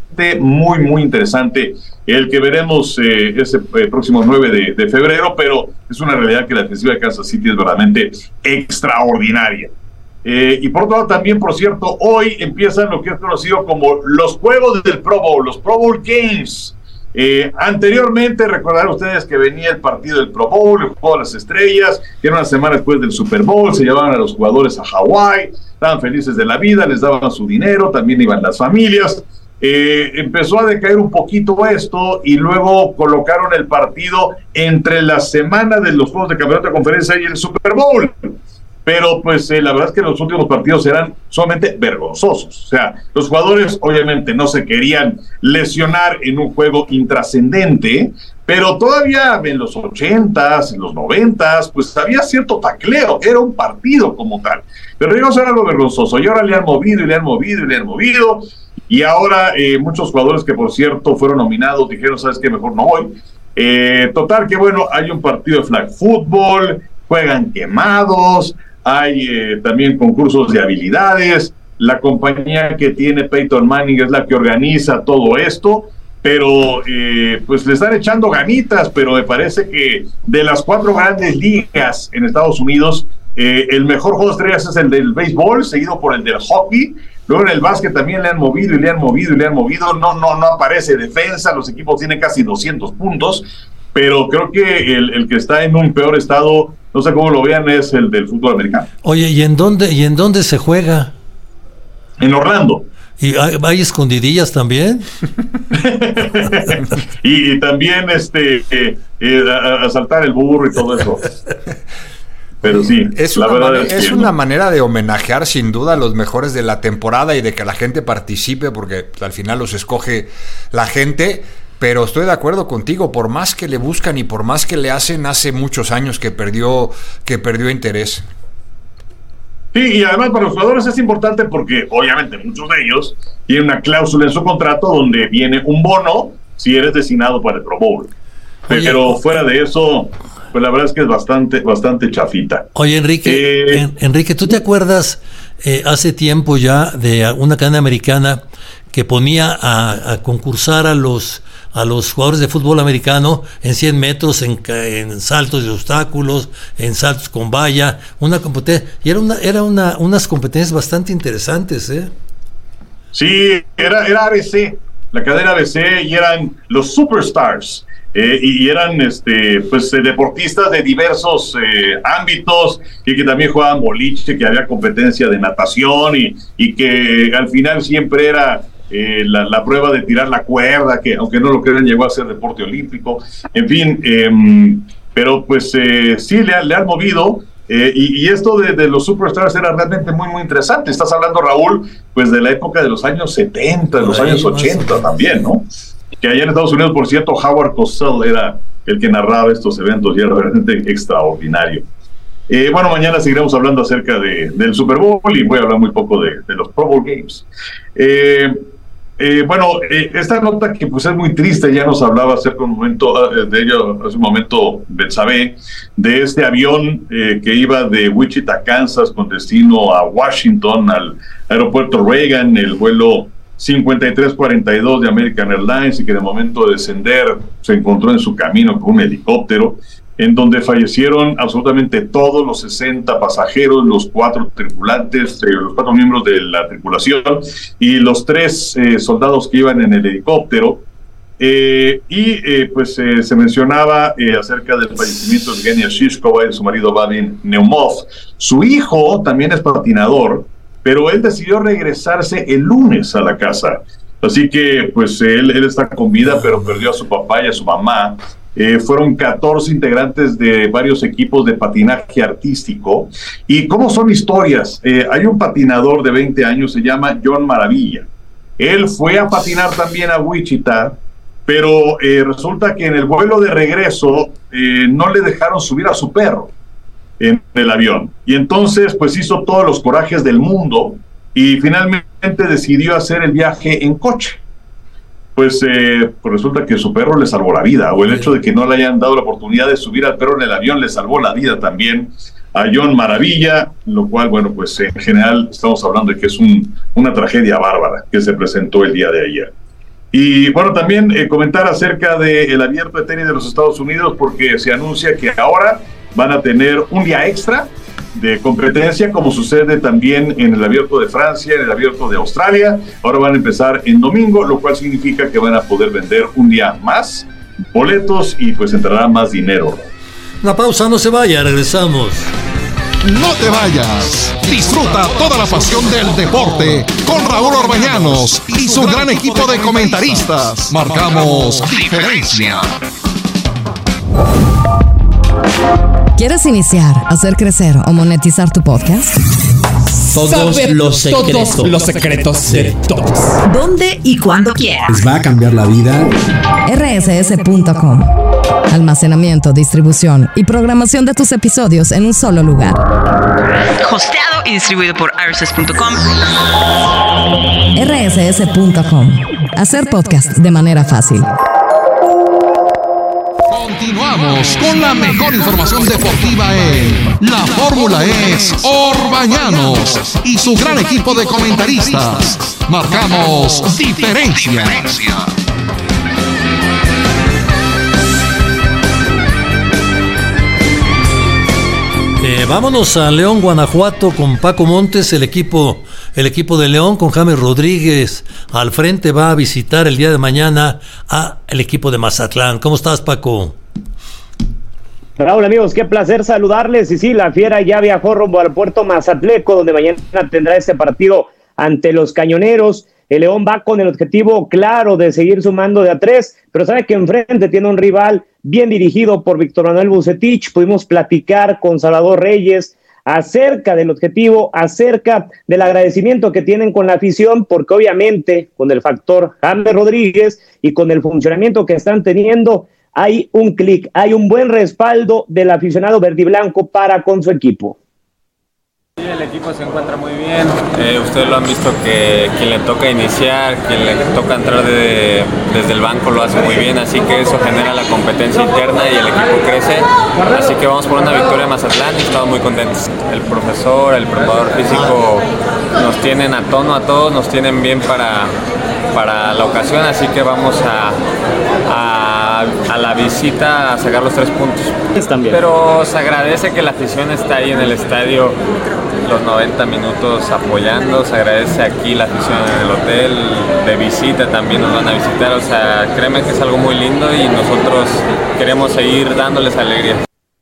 S8: muy, muy interesante el que veremos eh, ese eh, próximo nueve de, de febrero, pero es una realidad que la defensiva de Kansas City es verdaderamente extraordinaria. Eh, y por otro lado también, por cierto, hoy empiezan lo que es conocido como los juegos del Pro Bowl, los Pro Bowl Games. Eh, anteriormente recordarán ustedes que venía el partido del Pro Bowl, el juego de las estrellas, que era una semana después del Super Bowl, se llevaban a los jugadores a Hawái, estaban felices de la vida, les daban su dinero, también iban las familias. Eh, empezó a decaer un poquito esto y luego colocaron el partido entre la semana de los juegos de campeonato de conferencia y el Super Bowl. Pero pues eh, la verdad es que los últimos partidos eran sumamente vergonzosos. O sea, los jugadores obviamente no se querían lesionar en un juego intrascendente, pero todavía en los ochentas, en los noventas, pues había cierto tacleo, era un partido como tal. Pero llegó a ser algo vergonzoso, y ahora le han movido, y le han movido, y le han movido, y ahora eh, muchos jugadores que por cierto fueron nominados dijeron, ¿sabes qué? Mejor no voy. Eh, total que bueno, hay un partido de flag football, juegan quemados, hay eh, también concursos de habilidades, la compañía que tiene Peyton Manning es la que organiza todo esto, pero eh, pues le están echando ganitas, pero me parece que de las cuatro grandes ligas en Estados Unidos, eh, el mejor juego de estrellas es el del béisbol, seguido por el del hockey. Luego en el básquet también le han movido y le han movido y le han movido, no, no, no aparece defensa, los equipos tienen casi doscientos puntos, pero creo que el, el que está en un peor estado, no sé cómo lo vean, es el del fútbol americano.
S5: Oye, ¿y en dónde, y en dónde se juega?
S8: En Orlando.
S5: ¿Y hay, hay escondidillas también?
S8: y, y también este eh, eh, asaltar el burro y todo eso. Pero sí,
S7: es,
S8: la
S7: una,
S8: verdad
S7: man-
S8: es,
S7: es
S8: que,
S7: una manera de homenajear sin duda a los mejores de la temporada y de que la gente participe, porque al final los escoge la gente. Pero estoy de acuerdo contigo, por más que le buscan y por más que le hacen, hace muchos años que perdió, que perdió interés.
S8: Sí, y además para los jugadores es importante porque obviamente muchos de ellos tienen una cláusula en su contrato donde viene un bono si eres designado para el Pro Bowl. Pero Oye, fuera de eso, pues la verdad es que es bastante, bastante chafita.
S5: Oye, Enrique, eh, en, Enrique, ¿tú te acuerdas eh, hace tiempo ya de una cadena americana que ponía a, a concursar a los a los jugadores de fútbol americano en cien metros, en, en saltos de obstáculos, en saltos con valla, una competencia, y era una, era una, unas competencias bastante interesantes, ¿eh?
S8: Sí, era, era A B C, la cadena A B C, y eran los Superstars, eh, y, y eran este, pues eh, deportistas de diversos eh, ámbitos, y que también jugaban boliche, que había competencia de natación, y, y que al final siempre era Eh, la, la prueba de tirar la cuerda, que aunque no lo crean llegó a ser deporte olímpico, en fin, eh, pero pues eh, sí le, le han movido, eh, y, y esto de, de los Superstars era realmente muy muy interesante. Estás hablando, Raúl, pues de la época de los años setenta, de los años ochenta también, ¿no? Que allá en Estados Unidos, por cierto, Howard Cosell era el que narraba estos eventos y era realmente extraordinario. Eh, bueno, mañana seguiremos hablando acerca de, del Super Bowl y voy a hablar muy poco de, de los Pro Bowl Games. Eh, Eh, bueno, eh, esta nota que pues es muy triste, ya nos hablaba acerca un momento, uh, de ello hace un momento Betsabe, de este avión eh, que iba de Wichita, Kansas, con destino a Washington, al aeropuerto Reagan, el vuelo cincuenta y tres cuarenta y dos de American Airlines, y que de momento de descender se encontró en su camino con un helicóptero, en donde fallecieron absolutamente todos los sesenta pasajeros, los cuatro tripulantes, eh, los cuatro miembros de la tripulación y los tres eh, soldados que iban en el helicóptero. Eh, y eh, pues eh, se mencionaba eh, acerca del fallecimiento de Evgenia Shishkova y de su marido Vadim Neumov. Su hijo también es patinador, pero él decidió regresarse el lunes a la casa. Así que pues él, él está con vida, pero perdió a su papá y a su mamá. Eh, fueron catorce integrantes de varios equipos de patinaje artístico. ¿Y cómo son historias? Eh, hay un patinador de veinte años, se llama John Maravilla. Él fue a patinar también a Wichita, pero eh, resulta que en el vuelo de regreso eh, no le dejaron subir a su perro en el avión. Y entonces pues hizo todos los corajes del mundo y finalmente decidió hacer el viaje en coche. Pues, eh, pues resulta que su perro le salvó la vida, o el hecho de que no le hayan dado la oportunidad de subir al perro en el avión le salvó la vida también a John Maravilla, lo cual, bueno, pues en general estamos hablando de que es un, una tragedia bárbara que se presentó el día de ayer. Y bueno, también eh, comentar acerca del abierto de tenis de los Estados Unidos, porque se anuncia que ahora van a tener un día extra de competencia, como sucede también en el abierto de Francia, en el abierto de Australia. Ahora van a empezar en domingo, lo cual significa que van a poder vender un día más boletos y pues entrará más dinero.
S5: Una pausa, no se vaya, regresamos.
S2: No te vayas. Disfruta toda la pasión del deporte con Raúl Orbañanos y su gran equipo de comentaristas. Marcamos diferencia.
S1: ¿Quieres iniciar, hacer crecer o monetizar tu podcast?
S17: Todos Saber los secretos. Todos los secretos de todos.
S1: ¿Dónde y cuándo quieras?
S17: Les va a cambiar la vida.
S1: R S S punto com. Almacenamiento, distribución y programación de tus episodios en un solo lugar.
S18: Hosteado y distribuido por R S S punto com.
S1: R S S punto com. Hacer podcast de manera fácil.
S2: Continuamos con la mejor información deportiva en La Fórmula es Orbañanos y su gran equipo de comentaristas. Marcamos diferencia.
S5: Eh, vámonos a León, Guanajuato, con Paco Montes. El equipo, el equipo de León, con James Rodríguez al frente, va a visitar el día de mañana a el equipo de Mazatlán. ¿Cómo estás, Paco?
S19: Raúl, amigos, qué placer saludarles. Y sí, la Fiera ya viajó rumbo al puerto Mazatleco, donde mañana tendrá este partido ante los Cañoneros. El León va con el objetivo claro de seguir sumando de a tres, pero sabe que enfrente tiene un rival bien dirigido por Víctor Manuel Bucetich. Pudimos platicar con Salvador Reyes acerca del objetivo, acerca del agradecimiento que tienen con la afición, porque obviamente con el factor James Rodríguez y con el funcionamiento que están teniendo, hay un clic, hay un buen respaldo del aficionado verdiblanco para con su equipo.
S20: Sí, el equipo se encuentra muy bien. Eh, ustedes lo han visto que quien le toca iniciar, quien le toca entrar de, desde el banco lo hace muy bien, así que eso genera la competencia interna y el equipo crece. Así que vamos por una victoria en Mazatlán y estamos muy contentos. El profesor, el preparador físico nos tienen a tono a todos, nos tienen bien para, para la ocasión, así que vamos a, a, a la visita a sacar los tres puntos. Pero se agradece que la afición está ahí en el estadio los noventa minutos apoyando, se agradece aquí la afición en el hotel, de visita también nos van a visitar, o sea, créeme que es algo muy lindo y nosotros queremos seguir dándoles alegría.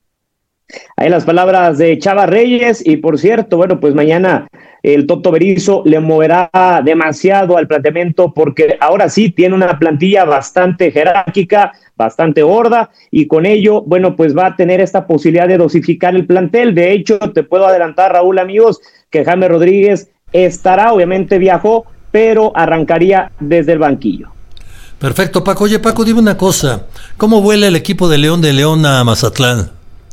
S19: Ahí las palabras de Chava Reyes. Y por cierto, bueno, pues mañana el Toto Berizzo le moverá demasiado al planteamiento, porque ahora sí tiene una plantilla bastante jerárquica, bastante gorda, y con ello, bueno, pues va a tener esta posibilidad de dosificar el plantel. De hecho, te puedo adelantar, Raúl, amigos, que James Rodríguez estará, obviamente viajó, pero arrancaría desde el banquillo.
S5: Perfecto, Paco. Oye, Paco, dime una cosa, ¿cómo vuela el equipo de León de León a Mazatlán?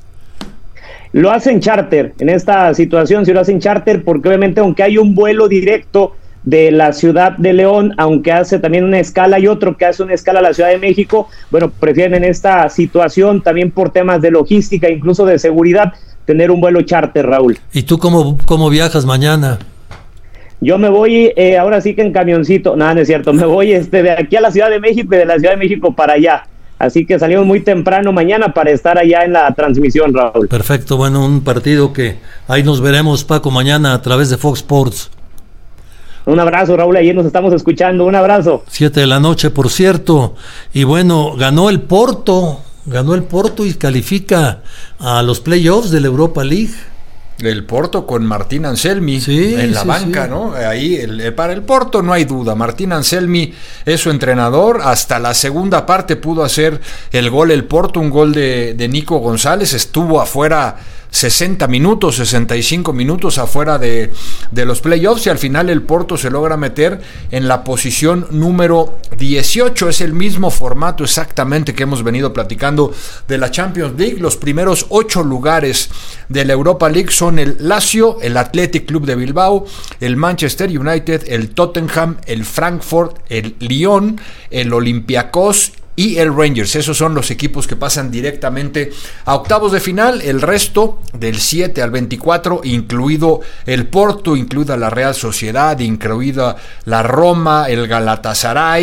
S19: Lo hacen charter, en esta situación sí lo hacen charter, porque obviamente aunque hay un vuelo directo de la ciudad de León, aunque hace también una escala, y otro que hace una escala a la Ciudad de México, bueno, prefieren en esta situación, también por temas de logística, incluso de seguridad, tener un vuelo charter, Raúl.
S5: ¿Y tú cómo, cómo viajas mañana?
S19: Yo me voy, eh, ahora sí que en camioncito, nada, no es cierto, me voy este, de aquí a la Ciudad de México y de la Ciudad de México para allá. Así que salimos muy temprano mañana para estar allá en la transmisión, Raúl.
S5: Perfecto, bueno, un partido que ahí nos veremos, Paco, mañana a través de Fox Sports.
S19: Un abrazo, Raúl, ayer nos estamos escuchando, un abrazo.
S5: Siete de la noche, por cierto, y bueno, ganó el Porto, ganó el Porto y califica a los playoffs de la Europa League.
S7: El Porto con Martín Anselmi
S5: sí,
S7: en la
S5: sí,
S7: banca,
S5: sí.
S7: ¿no? Ahí el, para el Porto no hay duda. Martín Anselmi es su entrenador. Hasta la segunda parte pudo hacer el gol el Porto, un gol de, de Nico González. Estuvo afuera sesenta minutos, sesenta y cinco minutos afuera de, de los playoffs, y al final el Porto se logra meter en la posición número dieciocho. Es el mismo formato exactamente que hemos venido platicando de la Champions League. Los primeros ocho lugares de la Europa League son el Lazio, el Athletic Club de Bilbao, el Manchester United, el Tottenham, el Frankfurt, el Lyon, el Olympiacos y el Rangers. Esos son los equipos que pasan directamente a octavos de final. El resto del siete al veinticuatro, incluido el Porto, incluida la Real Sociedad, incluida la Roma, el Galatasaray,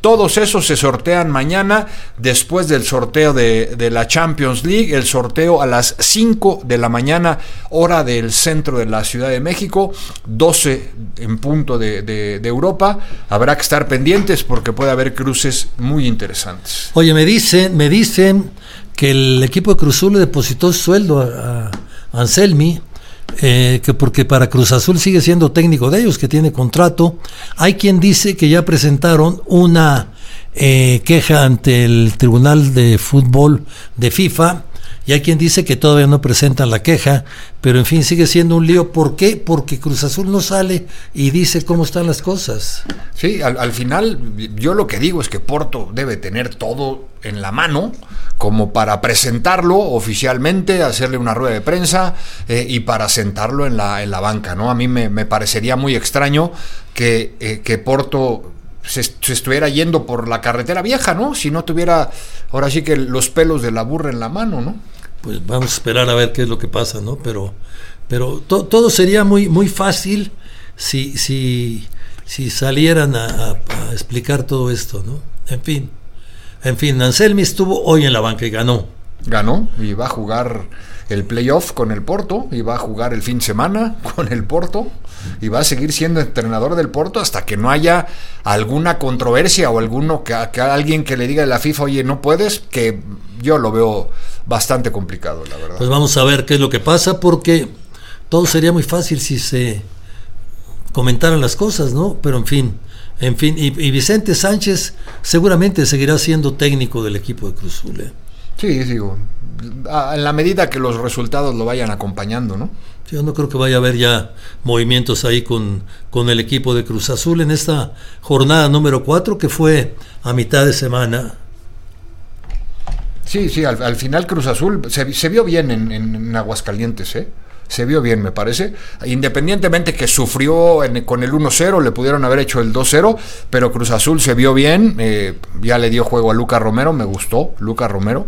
S7: Todos esos se sortean mañana, después del sorteo de, de la Champions League, el sorteo a las cinco de la mañana, hora del centro de la Ciudad de México, doce en punto de, de, de Europa. Habrá que estar pendientes porque puede haber cruces muy interesantes.
S5: Oye, me dicen, me dicen que el equipo de Cruz Azul le depositó sueldo a, a Anselmi, Eh, que porque para Cruz Azul sigue siendo técnico de ellos, que tiene contrato. Hay quien dice que ya presentaron una eh, queja ante el Tribunal de Fútbol de FIFA, y hay quien dice que todavía no presentan la queja, pero en fin, sigue siendo un lío. ¿Por qué? Porque Cruz Azul no sale y dice cómo están las cosas.
S7: Sí, al, al final yo lo que digo es que Porto debe tener todo en la mano como para presentarlo oficialmente, hacerle una rueda de prensa eh, y para sentarlo en la, en la banca, ¿no? A mí me, me parecería muy extraño que, eh, que Porto se, se estuviera yendo por la carretera vieja, ¿no? Si no tuviera, ahora sí que los pelos de la burra en la mano, ¿no?
S5: Pues vamos a esperar a ver qué es lo que pasa, ¿no? Pero, pero to, todo sería muy, muy fácil si, si, si salieran a, a, a explicar todo esto, ¿no? En fin. En fin, Anselmi estuvo hoy en la banca y ganó.
S7: Ganó y va a jugar el playoff con el Porto, y va a jugar el fin de semana con el Porto, y va a seguir siendo entrenador del Porto hasta que no haya alguna controversia o alguno que, que alguien que le diga de la FIFA, oye, no puedes, que yo lo veo bastante complicado, la verdad.
S5: Pues vamos a ver qué es lo que pasa, porque todo sería muy fácil si se comentaran las cosas, ¿no? Pero en fin. En fin, y, y Vicente Sánchez seguramente seguirá siendo técnico del equipo de Cruz Azul, ¿eh?
S7: Sí, digo, en la medida que los resultados lo vayan acompañando, ¿no?
S5: Yo no creo que vaya a haber ya movimientos ahí con, con el equipo de Cruz Azul en esta jornada número cuatro, que fue a mitad de semana.
S7: Sí, sí, al, al final Cruz Azul se, se vio bien en, en, en Aguascalientes, ¿eh? Se vio bien, me parece, independientemente que sufrió en, con el uno cero, le pudieron haber hecho el dos cero, pero Cruz Azul se vio bien, eh, ya le dio juego a Lucas Romero, me gustó Lucas Romero,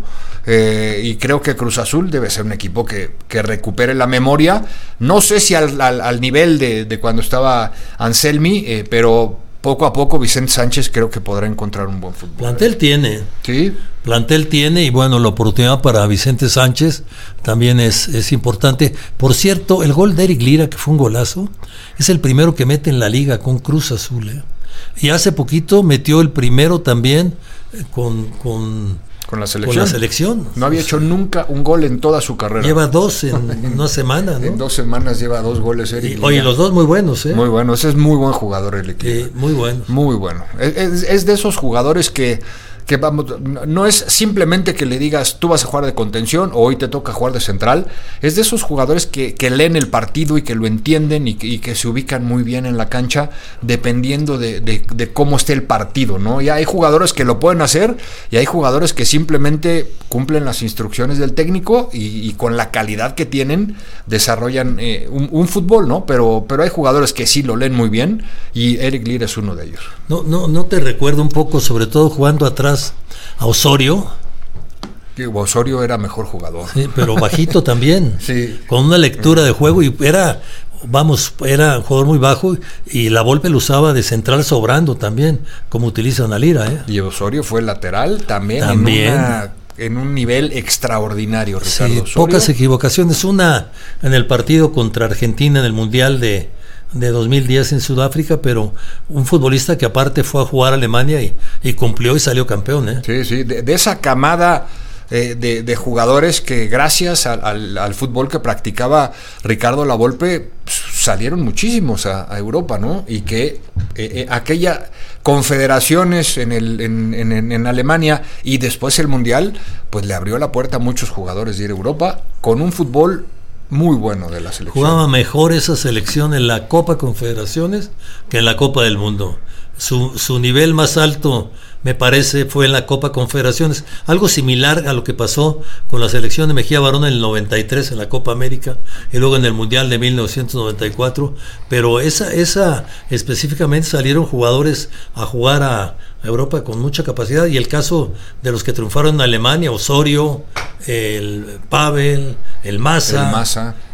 S7: eh, y creo que Cruz Azul debe ser un equipo que, que recupere la memoria, no sé si al, al, al nivel de, de cuando estaba Anselmi, eh, pero poco a poco Vicente Sánchez creo que podrá encontrar un buen fútbol.
S5: Plantel tiene.
S7: Sí.
S5: Plantel tiene, y bueno, la oportunidad para Vicente Sánchez también es, es importante. Por cierto, el gol de Eric Lira, que fue un golazo, es el primero que mete en la liga con Cruz Azul, ¿eh? Y hace poquito metió el primero también con... con
S7: Con la selección.
S5: Con la selección.
S7: No había hecho nunca un gol en toda su carrera.
S5: Lleva dos en, en una semana, ¿no?
S7: En dos semanas lleva dos goles, Eric.
S5: Y, oye, los dos muy buenos, ¿eh?
S7: Muy buenos. Es muy buen jugador, Eric.
S5: Sí, muy bueno.
S7: Muy bueno. Es, es, es de esos jugadores que, que vamos, no es simplemente que le digas tú vas a jugar de contención o hoy te toca jugar de central. Es de esos jugadores que, que leen el partido y que lo entienden y que, y que se ubican muy bien en la cancha dependiendo de, de, de cómo esté el partido, ¿no? Y hay jugadores que lo pueden hacer y hay jugadores que simplemente cumplen las instrucciones del técnico y, y con la calidad que tienen desarrollan eh, un, un fútbol, ¿no? Pero, pero hay jugadores que sí lo leen muy bien y Eric Lira es uno de ellos.
S5: No, no, no te recuerdo un poco, sobre todo jugando atrás a Osorio.
S7: Que Osorio era mejor jugador.
S5: Sí, pero bajito también.
S7: Sí.
S5: Con una lectura de juego y era, vamos, era un jugador muy bajo y la Volpe lo usaba de central sobrando también, como utilizan a Lira, ¿eh?
S7: Y Osorio fue lateral también.
S5: También.
S7: En, una, en un nivel extraordinario, Ricardo.
S5: Sí,
S7: Osorio.
S5: Pocas equivocaciones. Una en el partido contra Argentina en el Mundial de de dos mil diez en Sudáfrica, pero un futbolista que aparte fue a jugar a Alemania y, y cumplió y salió campeón, ¿eh?
S7: Sí, sí, de, de esa camada eh, de, de jugadores que gracias al, al, al fútbol que practicaba Ricardo Lavolpe salieron muchísimos a, a Europa, ¿no? Y que eh, eh, aquella confederaciones en, el, en, en, en Alemania y después el Mundial, pues le abrió la puerta a muchos jugadores de ir a Europa con un fútbol muy bueno de la selección.
S5: Jugaba mejor esa selección en la Copa Confederaciones que en la Copa del Mundo. Su, su nivel más alto, me parece, fue en la Copa Confederaciones. Algo similar a lo que pasó con la selección de Mejía Barón en el noventa y tres en la Copa América y luego en el Mundial de mil novecientos noventa y cuatro. Pero esa, esa específicamente salieron jugadores a jugar a Europa con mucha capacidad, y el caso de los que triunfaron en Alemania, Osorio, el Pavel, el Massa,
S7: el Massa.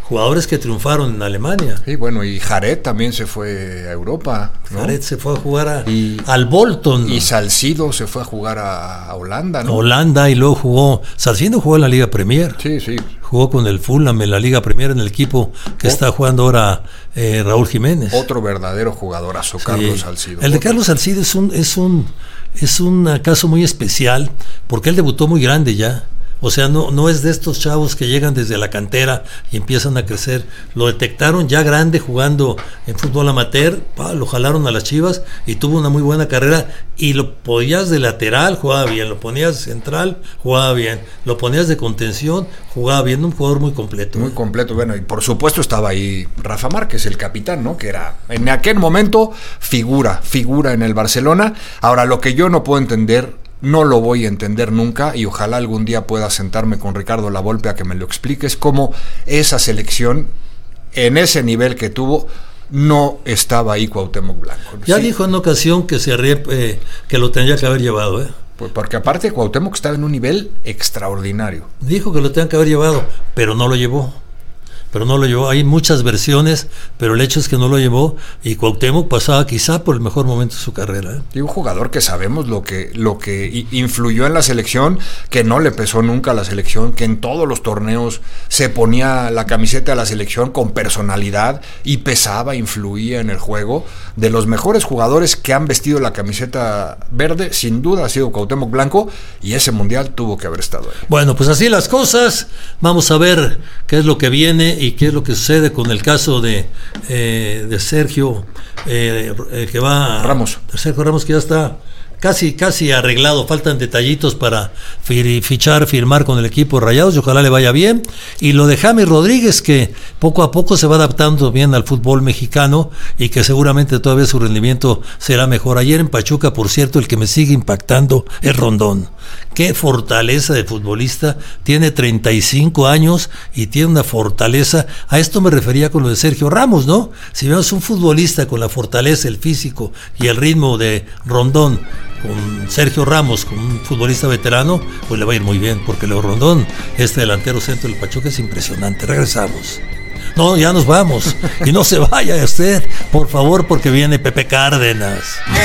S5: jugadores que triunfaron en Alemania.
S7: Sí, bueno, y Jared también se fue a Europa, ¿no?
S5: Jared se fue a jugar a,
S7: y,
S5: al Bolton.
S7: Y Salcido se fue a jugar a, a Holanda, ¿no?
S5: Holanda, y luego jugó, Salcido jugó en la Liga Premier.
S7: Sí, sí.
S5: Jugó con el Fulham en la Liga Premier, en el equipo que oh. está jugando ahora eh, Raúl Jiménez.
S7: Otro verdadero jugadorazo, Carlos sí. Salcido.
S5: El de Carlos Salcido es un, es un, es un caso muy especial, porque él debutó muy grande ya. O sea, no, no es de estos chavos que llegan desde la cantera y empiezan a crecer. Lo detectaron ya grande jugando en fútbol amateur, pa, lo jalaron a las Chivas y tuvo una muy buena carrera, y lo ponías de lateral, jugaba bien, lo ponías de central, jugaba bien, lo ponías de contención, jugaba bien, un jugador muy completo.
S7: Muy completo, bueno, y por supuesto estaba ahí Rafa Márquez, el capitán, ¿no? Que era en aquel momento figura, figura en el Barcelona. Ahora, lo que yo no puedo entender, no lo voy a entender nunca, y ojalá algún día pueda sentarme con Ricardo Lavolpe a que me lo explique, es cómo esa selección, en ese nivel que tuvo, no estaba ahí Cuauhtémoc Blanco.
S5: Ya
S7: sí.
S5: dijo en ocasión que se arrie, eh, que lo tendría que haber llevado, ¿eh?
S7: Pues porque aparte Cuauhtémoc estaba en un nivel extraordinario.
S5: Dijo que lo tenían que haber llevado, pero no lo llevó. Pero no lo llevó. Hay muchas versiones, pero el hecho es que no lo llevó, y Cuauhtémoc pasaba quizá por el mejor momento de su carrera, ¿eh?
S7: Y un jugador que sabemos lo que, lo que influyó en la selección, que no le pesó nunca a la selección, que en todos los torneos se ponía la camiseta de la selección con personalidad y pesaba, influía en el juego. De los mejores jugadores que han vestido la camiseta verde, sin duda ha sido Cuauhtémoc Blanco, y ese mundial tuvo que haber estado ahí.
S5: Bueno, pues así las cosas. Vamos a ver qué es lo que viene y qué es lo que sucede con el caso de, eh, de Sergio eh, eh, que va
S7: Ramos.
S5: Sergio Ramos, que ya está casi casi arreglado, faltan detallitos para fichar, firmar con el equipo de Rayados, y ojalá le vaya bien. Y lo de James Rodríguez, que poco a poco se va adaptando bien al fútbol mexicano y que seguramente todavía su rendimiento será mejor. Ayer en Pachuca, por cierto, el que me sigue impactando es Rondón. Qué fortaleza de futbolista, tiene treinta y cinco años y tiene una fortaleza. A esto me refería con lo de Sergio Ramos, ¿no? Si vemos un futbolista con la fortaleza, el físico y el ritmo de Rondón, con Sergio Ramos, con un futbolista veterano, pues le va a ir muy bien, porque Leo Rondón, este delantero centro del Pachuca, es impresionante. Regresamos. No, ya nos vamos. Y no se vaya usted, por favor, porque viene Pepe Cárdenas.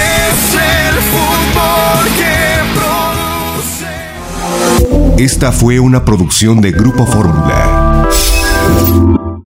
S4: Es el fútbol que produce.
S6: Esta fue una producción de Grupo Fórmula.